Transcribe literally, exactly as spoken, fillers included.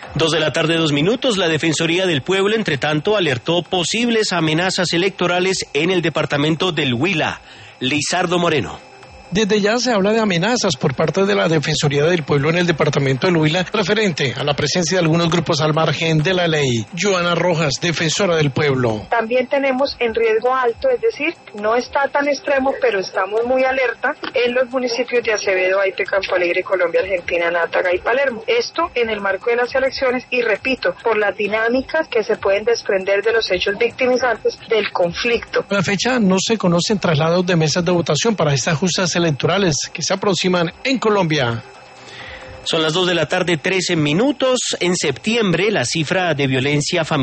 Dos de la tarde, dos minutos. La Defensoría del Pueblo, entre tanto, alertó posibles amenazas electorales en el departamento del Huila. Lizardo Moreno. Desde ya se habla de amenazas por parte de la Defensoría del Pueblo en el departamento del Huila referente a la presencia de algunos grupos al margen de la ley. Joana Rojas, defensora del pueblo. También tenemos en riesgo alto, es decir, no está tan extremo, pero estamos muy alerta en los municipios de Acevedo, Aite, Campo Alegre, Colombia, Argentina, Nátaga y Palermo. Esto en el marco de las elecciones y, repito, por las dinámicas que se pueden desprender de los hechos victimizantes del conflicto. A la fecha no se conocen traslados de mesas de votación para estas justas electorales que se aproximan en Colombia. Son las dos de la tarde, trece minutos. En septiembre, la cifra de violencia familiar